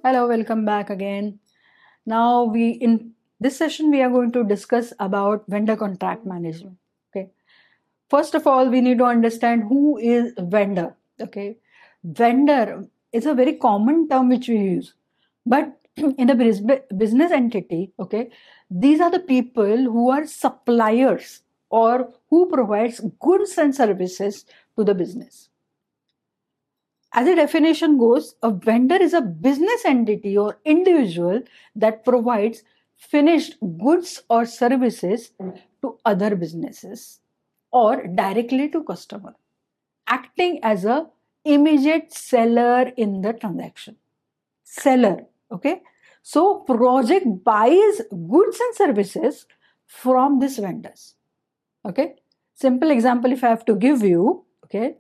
Hello, welcome back again. Now we in this session we are going to discuss about vendor contract management. Okay. First of all, we need to understand who is vendor. Okay. Vendor is a very common term which we use. But in a business entity, okay, these are the people who are suppliers or who provides goods and services to the business. As the definition goes, a vendor is a business entity or individual that provides finished goods or services to other businesses or directly to customer, acting as a immediate seller in the transaction. Seller, okay? So project buys goods and services from these vendors. Okay? Simple example if I have to give you, okay?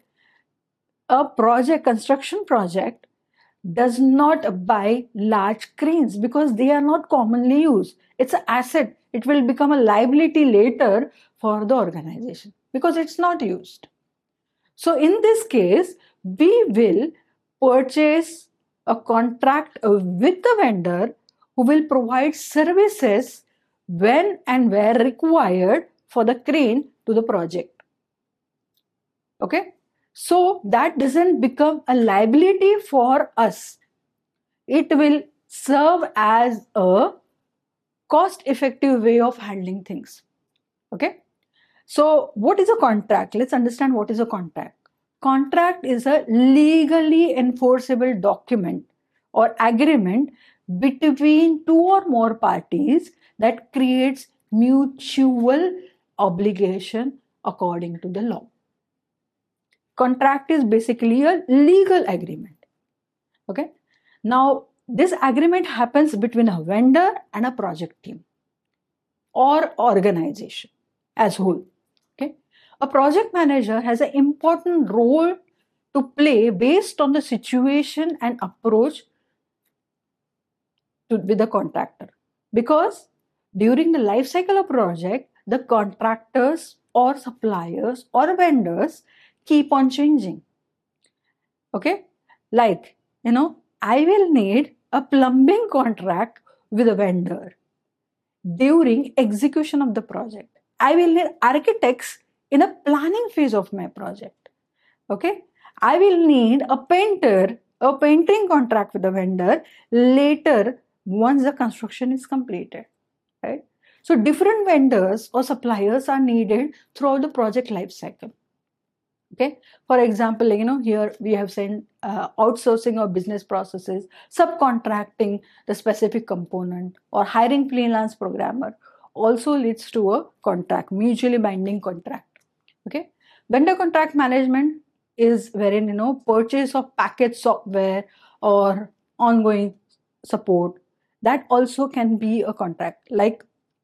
A construction project does not buy large cranes because they are not commonly used. It's an asset. It will become a liability later for the organization because it's not used. So in this case, we will purchase a contract with the vendor who will provide services when and where required for the crane to the project. Okay? So that doesn't become a liability for us. It will serve as a cost effective way of handling things. Okay. So what is a contract? Let's understand what is a contract. Contract is a legally enforceable document or agreement between two or more parties that creates mutual obligation according to the law. Contract is basically a legal agreement. Okay. Now, this agreement happens between a vendor and a project team or organization as whole. Okay. A project manager has an important role to play based on the situation and approach with the contractor. Because during the life cycle of project, the contractors or suppliers or vendors keep on changing. Okay. Like, I will need a plumbing contract with a vendor during execution of the project. I will need architects in a planning phase of my project. Okay. I will need a painting contract with the vendor later once the construction is completed. Right. So different vendors or suppliers are needed throughout the project life cycle. Okay. For example, here we have seen outsourcing of business processes, subcontracting the specific component, or hiring freelance programmer also leads to a contract, mutually binding contract. Okay. Vendor contract management is wherein, purchase of package software or ongoing support. That also can be a contract. Like,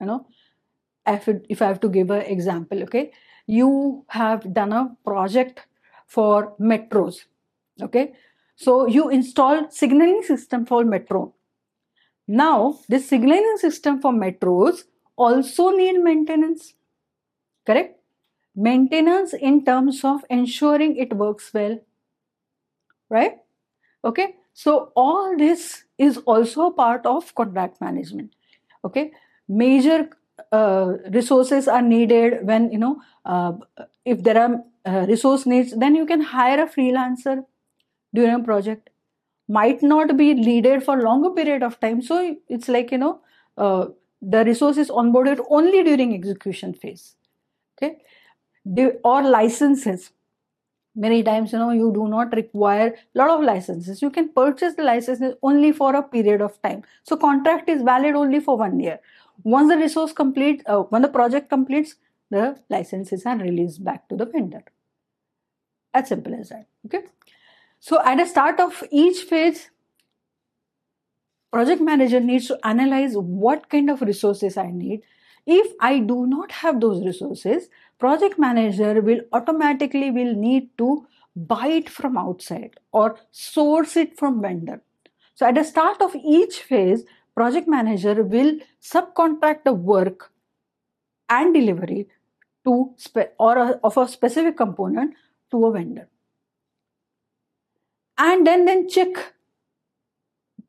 if I have to give an example, okay, you have done a project for metros, okay, so you installed signaling system for metro. Now this signaling system for metros also need maintenance, correct? Maintenance in terms of ensuring it works well, right? Okay, so all this is also a part of contract management. Okay, major resources are needed when if there are resource needs, then you can hire a freelancer during a project. Might not be needed for longer period of time, so it's like the resource is onboarded only during execution phase. Okay, or licenses. Many times, you do not require a lot of licenses. You can purchase the licenses only for a period of time. So contract is valid only for 1 year. Once the resource complete, when the project completes, the licenses are released back to the vendor. As simple as that. Okay. So at the start of each phase, project manager needs to analyze what kind of resources I need. If I do not have those resources, project manager will automatically need to buy it from outside or source it from vendor. So at the start of each phase, project manager will subcontract the work and delivery to of a specific component to a vendor. And then check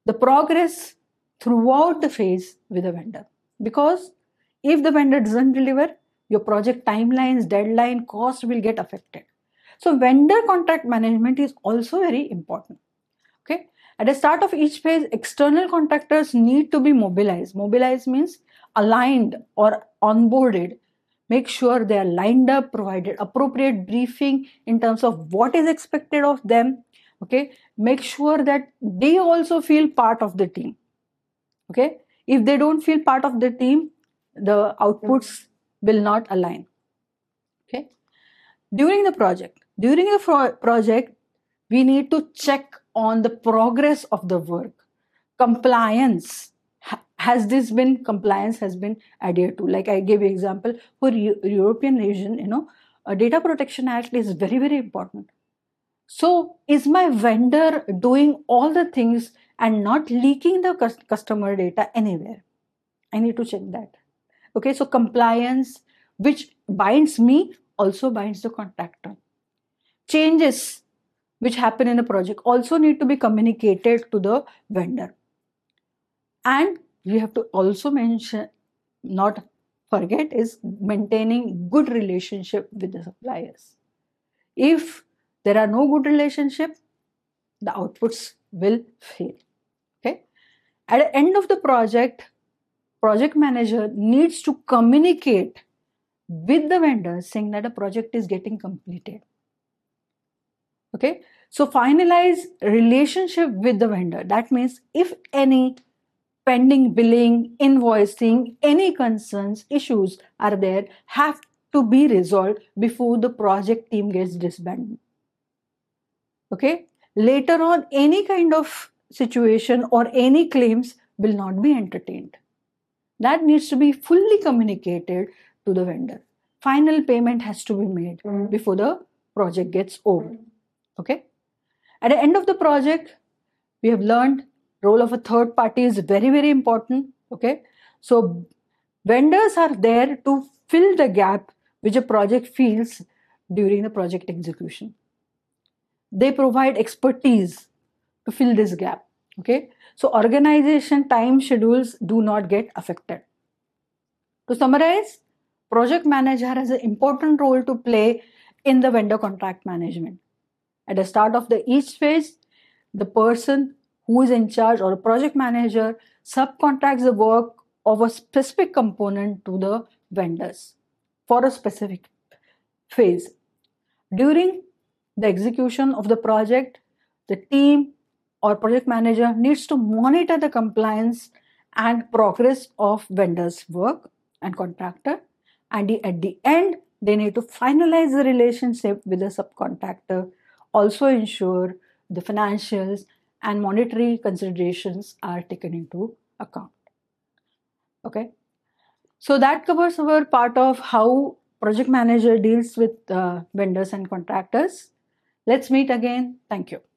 the progress throughout the phase with the vendor. Because if the vendor doesn't deliver, your project timelines, deadline, cost will get affected. So vendor contract management is also very important. Okay. At the start of each phase, external contractors need to be mobilized. Mobilized means aligned or onboarded. Make sure they are lined up, provided appropriate briefing in terms of what is expected of them. Okay. Make sure that they also feel part of the team. Okay. If they don't feel part of the team, the outputs will not align. Okay. During the project, we need to check on the progress of the work. Compliance, compliance has been adhered to? Like I gave you example for European region, a data protection act is very, very important. So is my vendor doing all the things and not leaking the customer data anywhere? I need to check that. Okay, so compliance, which binds me, also binds the contractor. Changes which happen in a project also need to be communicated to the vendor. And we have to also mention, not forget, is maintaining good relationship with the suppliers. If there are no good relationship, the outputs will fail. Okay. At the end of the project manager needs to communicate with the vendor saying that a project is getting completed. Okay. So finalize relationship with the vendor. That means if any pending billing, invoicing, any concerns, issues are there, have to be resolved before the project team gets disbanded. Okay. Later on, any kind of situation or any claims will not be entertained. That needs to be fully communicated to the vendor. Final payment has to be made before the project gets over. Okay. At the end of the project, we have learned role of a third party is very, very important. Okay. So vendors are there to fill the gap which a project feels during the project execution. They provide expertise to fill this gap. Okay. So organization time schedules do not get affected. To summarize, project manager has an important role to play in the vendor contract management. At the start of each phase, the person who is in charge or a project manager subcontracts the work of a specific component to the vendors for a specific phase. During the execution of the project, the team or project manager needs to monitor the compliance and progress of vendors' work and contractor. And at the end, they need to finalize the relationship with the subcontractor, also ensure the financials and monetary considerations are taken into account. Okay. So that covers our part of how project manager deals with vendors and contractors. Let's meet again. Thank you.